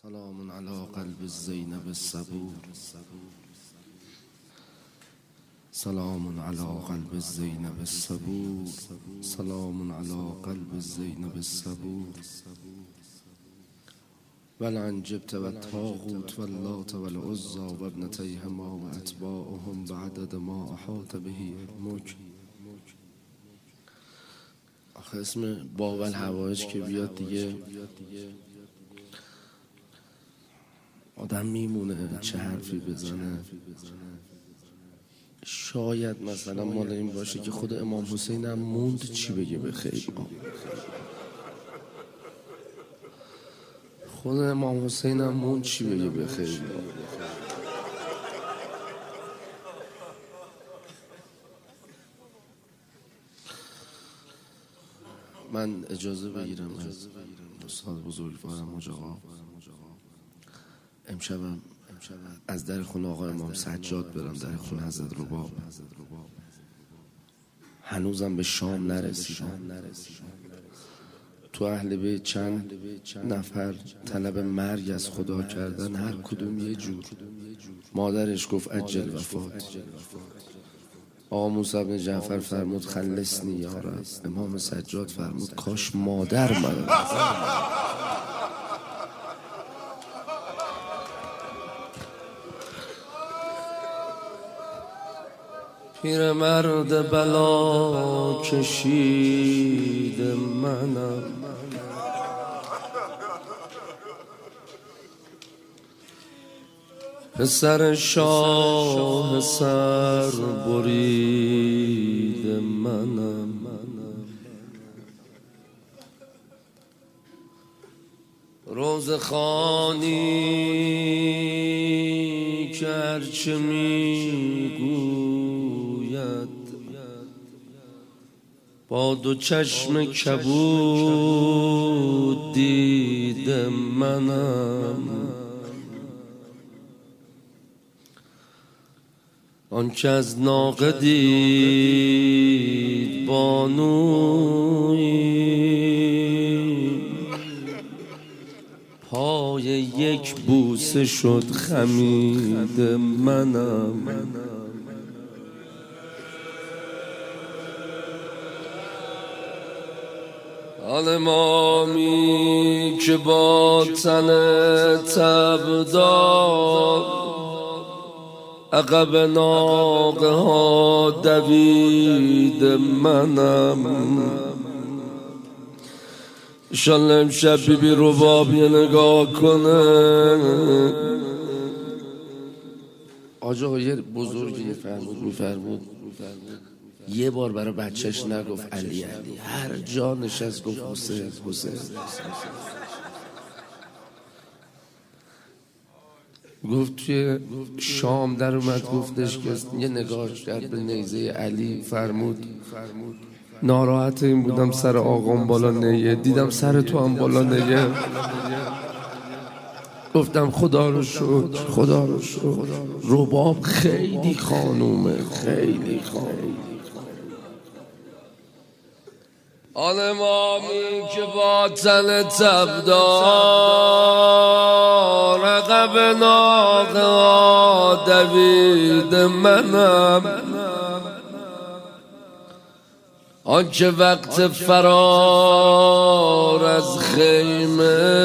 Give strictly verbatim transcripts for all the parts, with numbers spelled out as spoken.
سلام على قلب زینب الصبور، سلام على قلب زینب الصبور، سلام على قلب زینب الصبور. ولئن جبت والطاغوت واللات والعزى وابنتيهما واتباعهم بعدد ما احاط به علمک. آخه اسم باب الحوائج که بیاد دیگه آدم میمونه چه حرفی بزنه. شاید مثلا مال این باشه که خود امام حسین هم موند چی بگه به خیر. خود امام حسین هم موند چی بگه به خیر. من اجازه بگیرم از استاد بزرگوارم حاج آقا، امشبم از در خونه آقا امام سجاد برم در خونه حضرت رباب. هنوزم به شام نرسیدم. تو اهل بیت چند نفر طلب مرگ از خدا کردن، هر کدوم یه جور. مادرش گفت عجل وفات. آقا موسی بن جعفر فرمود خلصنی یا رب. امام سجاد فرمود کاش مادر من. پیر مرد بلا کشید منم، پسر شاه سر برید منم. روزخوانی که هرچه میگوید با دو چشم کبود دید منم. آن که از ناقه دید بانویی، پای یک بوسه شد خمید منم. آن امامی که با تن تبدار عقب ناقه ها دوید منم. انشالله امشب بی بی رباب یه نگاه کنه. آجا یه بزرگی میفرمود میفرمود یه بار برای بچهش نگفت علی علی، هر جا نشست گفت حسین حسین. گفت توی شام در اومد گفتش که یه نگاه کرد به نیزه علی، فرمود ناراحت این بودم سر آقام بالا نیه، دیدم سر تو هم بالا نیه. گفتم خدا رو شکر خدا رو شکر. رباب خیلی خانومه، خیلی خانومه. آن امامی که با تن تبدار عقب ناقه ها دوید منم. آن که وقت فرار از خیمه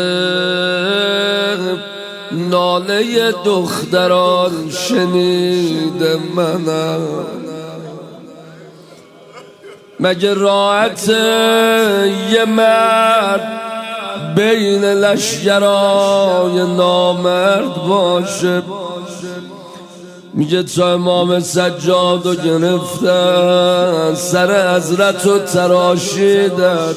ناله دختران شنید منم. مگه راحت یه مرد بین لشگرای نامرد باشه؟ میگه تا امام سجاد رو گرفتن سر حضرت رو تراشیدن،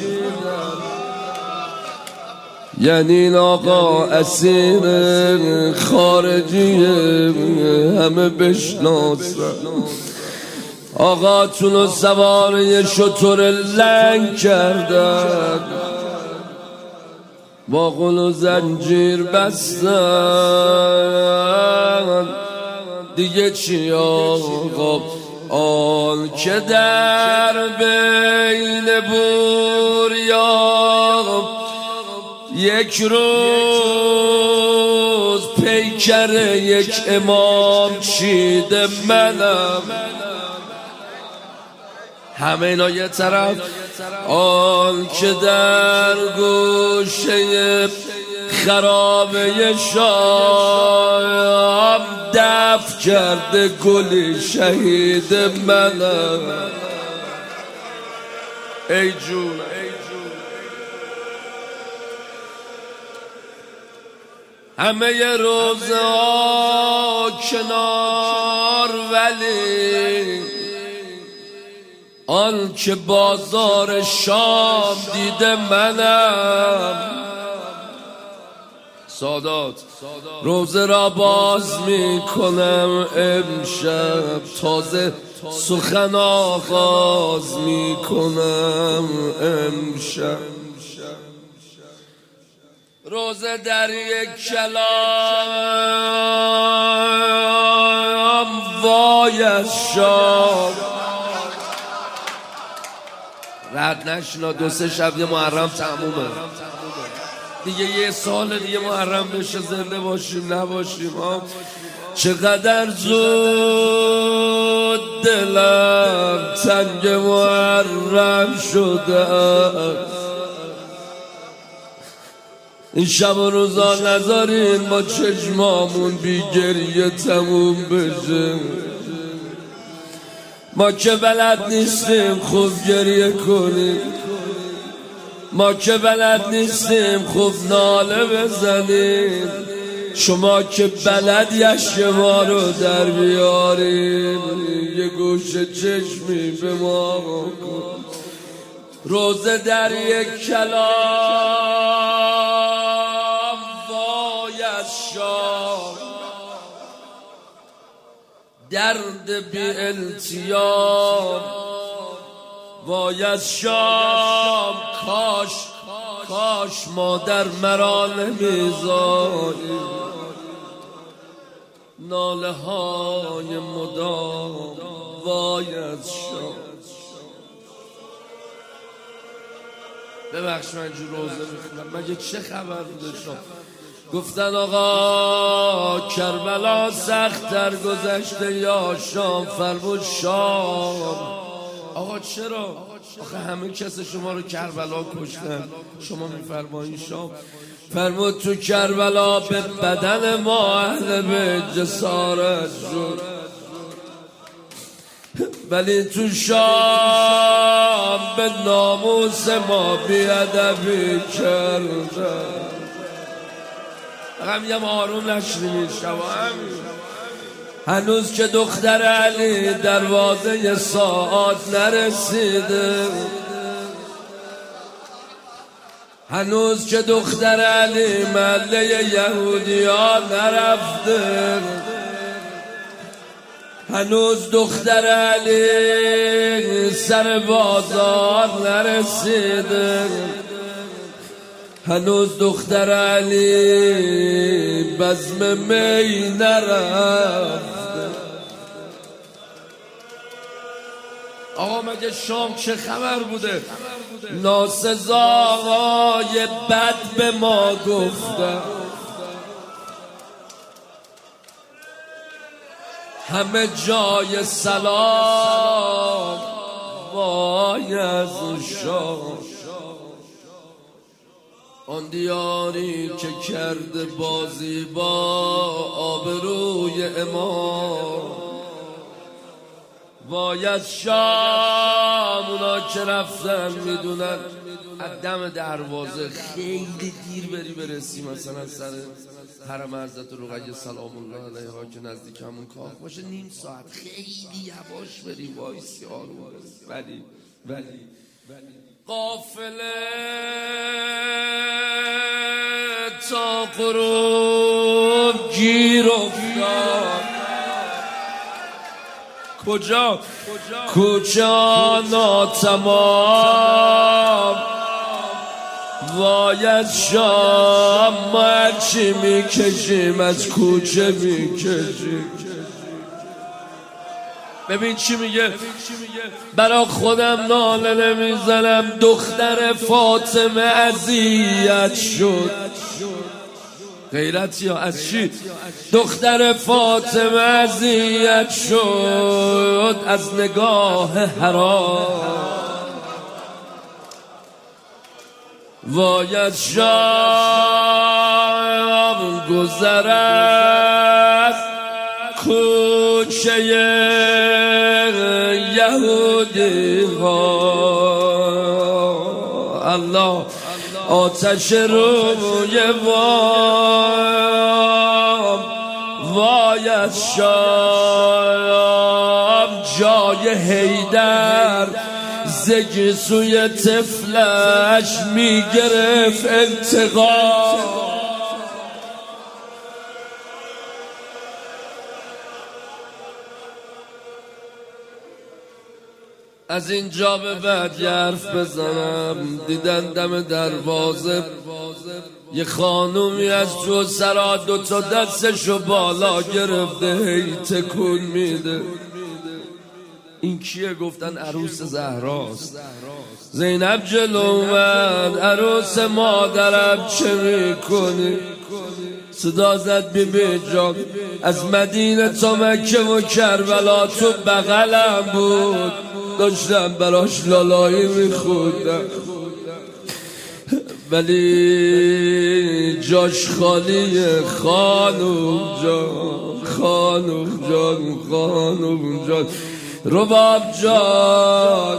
یعنی این آقا اسیر خارجی همه بشناسن. آقاتون رو سوار یه شتر لنگ کردن، با قل و زنجیر بستن. دیگه چی آقا؟ آن که در بین بوریا یک روز پیکر یک امام چیده منم. همه اینا یه طرف، آن که در گوشه خرابه شام دفن کرده گلی شهید منم. ای جون همه روزا کنار، ولی آن که بازار شام دیده منم. سادات روزه را باز می کنم امشب، تازه سخن آغاز می کنم امشب. روزه در یک کلام وای از شام. رد نشنا دو سه شب یه محرم تمومه دیگه، یه سال دیگه محرم بشه، زنده باشیم نباشیم. چقدر زود دلم تنگ محرم شده. این شب و روزا نذارین ما چشمامون بی گریه تموم بشه. ما که بلد نیستیم خوب گریه کنیم، ما که بلد نیستیم خوب ناله بزنیم، شما که بلد یشک ما رو در بیاریم، یه گوشه چشمی به ما کن. روزه در یک کلام وای از شام، درد بی التیام وای از شام. کاش کاش مادر مرا نمیذاری، ناله های مدام وای از شام. ببخش من جو روزه میخونم، مگه چه خبر بوده شما؟ گفتن آقا کربلا سخت تر گذشته یا شام، فرمود شام. آقا چرا؟ آخه همه کس شما رو کربلا کشتن، شما میفرمایین شام. فرمود تو کربلا به بدن ما اهل به جسارت شد، ولی تو شام به ناموس ما بیادبی کردن. هم یه آروم نشریم شما. هنوز که دختر علی دروازه ساعت نرسیده، هنوز که دختر علی محله یهودیان نرفته، هنوز دختر علی سر بازار نرسیده، هنوز دختر علی بزم می نرفته. آقا مگه شام چه خبر بوده؟ ناسزاهای بد به ما گفتن، همه جای سلام وای از شام. آن دیاری که کرده بازی با آبروی امام، وای از شام. اونا که رفتن میدونن از دم دروازه خیلی دیر بری برسی، مثلا سر حرم حضرت رقیه سلام الله علیها که نزدیک همون کاخ باشه، نیم ساعت خیلی یواش بری وایسی آروم برسی. ولی ولی قافله تا غروب گیر افتاد. کجا؟ کجا ناتمام وای از شام. ما هرچی میکشیم از کوچه میکشیم. ببین چی میگه، برا خودم ناله نمیزنم، دختر فاطمه اذیت شد. غیرتی ها از چی؟ دختر فاطمه اذیت شد از نگاه حرام، باید شام گذرد کوچه یهودی ها. الله آتش روی بام، باید شام جای حیدر زگی سوی طفلش میگرفت انتقام. از اینجا به بعد یه حرف بزنم. دیدن دم دروازه یه خانومی از تو سرا دوتا دستشو بالا گرفته هی تکون میده. این کیه؟ گفتن عروس زهراست. زینب جلو اومد، عروس مادرم چه میکنی؟ صدا زد بی بی جان از مدینه تا مکه و کربلا تو بغلم بود، داشتم براش لالایی میخوندم ولی جاش خالیه. خانوم جان خانوم جان خانوم جان رباب جان.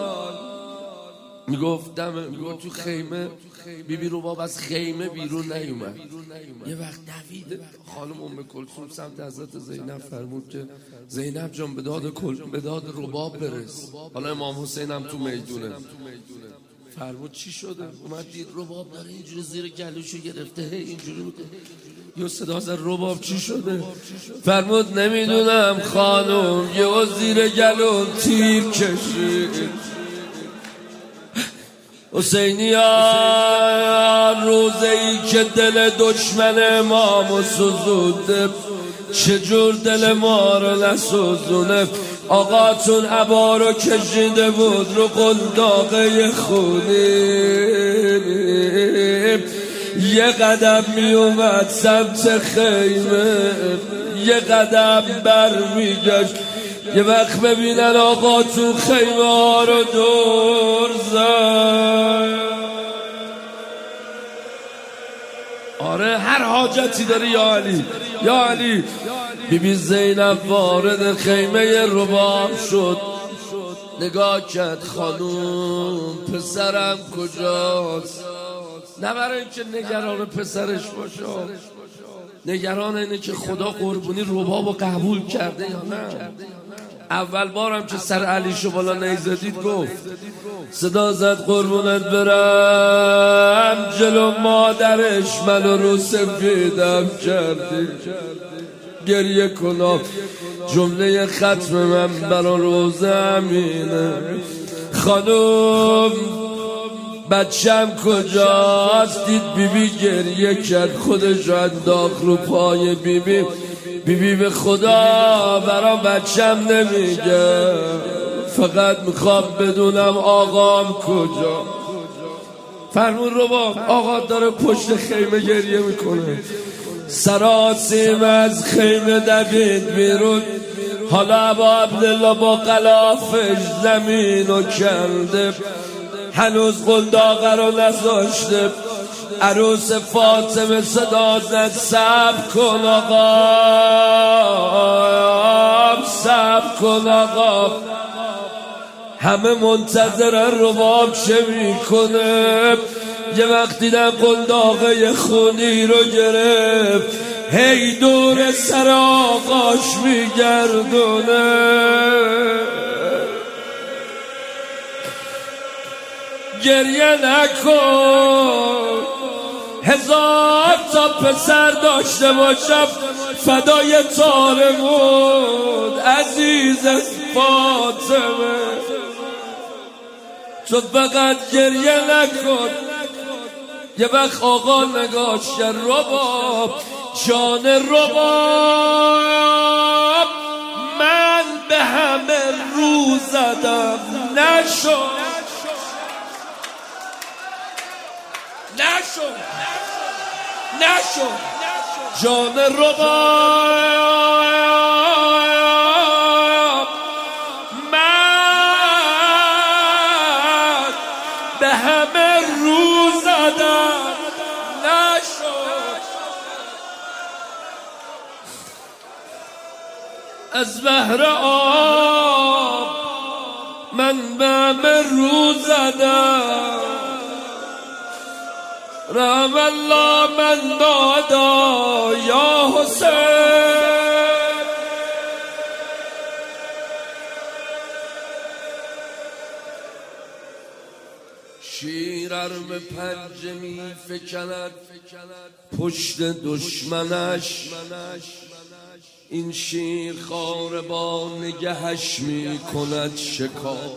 میگفتم میگفت تو خیمه بی بی رباب از خیمه بیرون نیومد. یه وقت دوید خانم ام کلثوم سمت حضرت زینب فرمود که زینب جان به داد کل به داد رباب برس. حالا امام حسین هم تو میدونه. فرمود چی شده؟ اومد دید رباب داره اینجوری زیر گلوشو گرفته هی اینجوری میکنه. یه صدا زد رباب چی شده؟ فرمود نمیدونم خانم، یه زیر گلوم تیر کشید. حسینی ها روزه ای که دل دشمن امامو سوزونده، چجور دل ما رو نسوزونه؟ آقاتون عبا رو کشیده بود رو قنداقه خونی، یه قدم می اومد سمت خیمه، یه قدم بر می گشت. یه وقت ببینن آقا تو خیمه ها رو دور زد. آره هر حاجتی داری یا علی یا علی. بی بی زینب وارد خیمه رباب شد، نگاه کرد خانوم پسرم کجاست؟ نه برای اینکه نگران پسرش باشه، نگران اینه که خدا قربونی ربابو قبول کرده یا نه. اول بارم که سر علیشو بالا نیزدید گفت صدا زد قربونت برم جلو مادرش منو رو سفیدم کردی، گریه کنم جمله ختم من برا روز امینه. خانوم بچم کجاست؟ دید بی بی گریه کرد، خودش انداخت رو پای بی بی. بی بی به خدا برا بچم نمیگه، فقط میخوام بدونم آقام کجا. فرمون رو با آقا داره پشت خیمه گریه میکنه. سراسیم از خیمه دوید بیرون، حالا ابا عبدالله با غلافش زمین و کنده، هنوز قنداقه رو نذاشته. عروس فاطمه صدا زد صبر کن آقا، صبر کن آقا. همه منتظرن رباب چه میکنه. یه وقت دیدم قنداقه خونی رو گرفت، هی دور سر آقاش میگردونه. گریه نکن، هزار تا پسر داشته باشم فدای تارمون عزیز از فاطمه، تو فقط گریه نکن. یه وقت آقا نگاش کرد، رباب جان رباب من به همه رو زدم نشد نشد نشد جان رباب من به همه رو زدم نشد، از بحر آب من به همه رو زدم، رحم الله من دادا یا حسین. شیر ارم پنجه می فکند پشت دشمنش، این شیر خار با نگهش می کند شکار.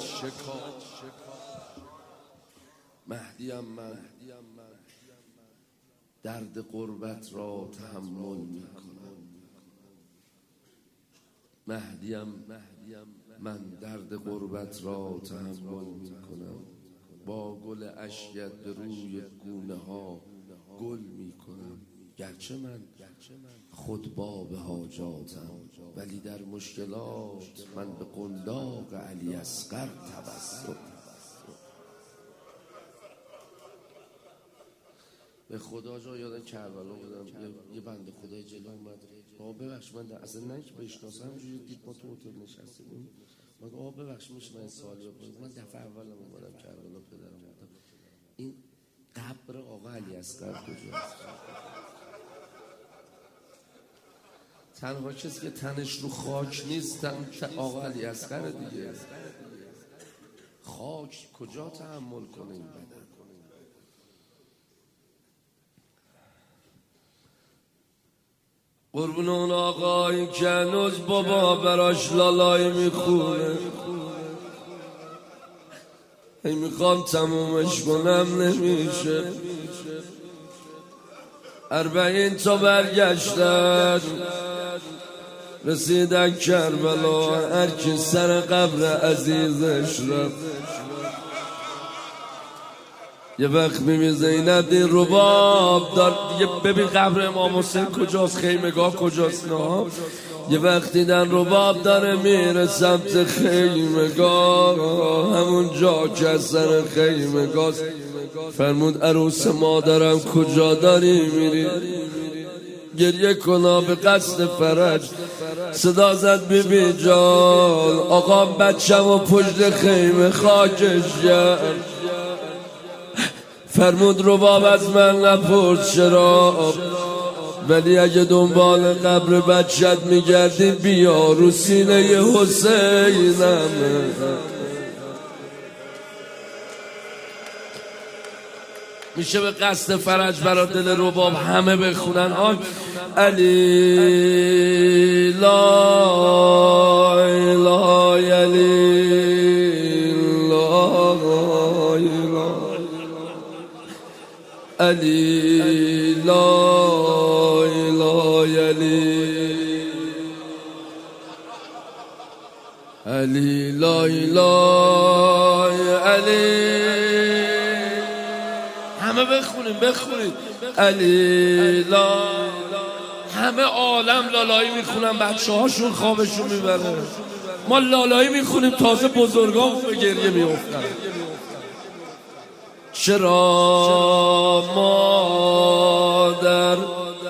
مهدیم من درد غربت را تحمل می کنم، مهدیم من درد غربت را تحمل می کنم، با گل اشکت به روی گونه ها گل می کنم. گرچه من خود باب حاجاتم، ولی در مشکلات من به قنداق علی اصغر توسل. به خدا جا یادم کربلا بودم، یه بنده خدای جلو اومد، آقا ببخش من اصلا نه که بشناسم، همجوری دید ما تو هتل نشستیم، من آقا ببخش میشه من سوالی بپرسم؟ من دفعه اولم اومدم کربلا پدرم بودم، این قبر آقا علی اصغر کجاست؟ تنها کسی که تنش رو خاک نیست تن آقا علی اصغر دیگه. خاک کجا تحمل کنه این بدن؟ قربون اون آقایی که هنوز بابا براش لالایی میخونه، هی میخوام تمومش کنم نمیشه. اربعین تا برگشتن رسیدن کربلا، هر کی سر قبر عزیزش رفت. یه وقت میبین زینب دین رباب دار دیگه، ببین قبر امام حسین کجاست، خیمگاه کجاست، نه یه وقت دیدن رباب داره میره سمت خیمگاه، همون جا که از سر خیمگاه فرمود عروس مادرم کجا داری میری؟ گریه کنا به قصد فرج. صدا زد بی بی جان آقا بچم و پشت خیمه خاکش کرد. فرمود رباب از من نپرس چرا، ولی اگه دنبال قبر بچت میگردی بیا رو سینه حسینم. میشه به قصد فرج برا دل رباب همه بخونن آن علی لا اله علی لا علی لا اله علی علی لا اله علی. همه بخونیم بخونیم علی لا. همه عالم لالایی میخونن، بچه هاشون خوابشون میبره، ما لالایی میخونیم تازه بزرگان به گریه میافتن. چرا مادر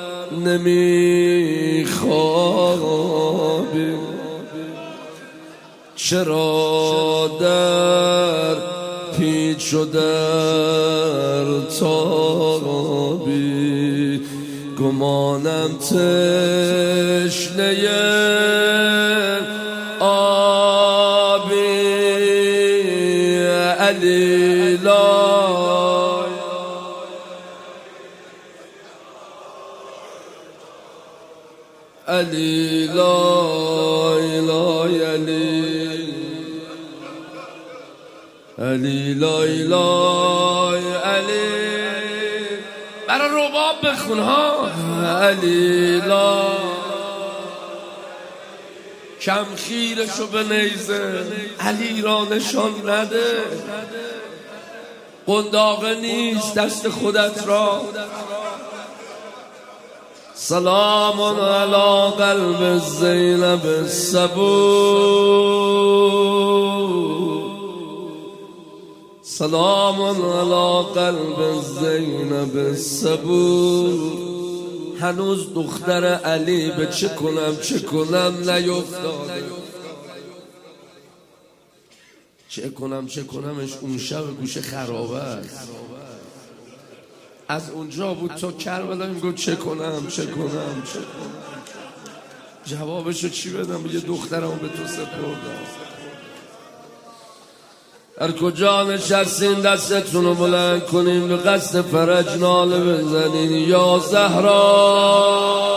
نمیخوابی، چرا در پیچ و در تابی، گمانم تشنه آبی علی لا علی لا اله علی علی لا اله علی. برای رباب بخون ها علی لا. کم خیرشو به نیزه علی را نشان نده، قنداقه نیست دست خودت را سلام علی قلب زینب الصبور، سلام علی قلب زینب الصبور. هنوز دختر علی به چه کنم چه کنم نیفتاده، چه کنم چه کنمش اون شب گوشه خرابه است. از اونجا بود تا کربلا میگو چه کنم چه کنم چه کنم. جوابشو چی بدم؟ یه دخترمو به تو سپردم. هر کجا نشستین دستتونو بلند کنین به قصد فرج ناله بزنین یا زهرا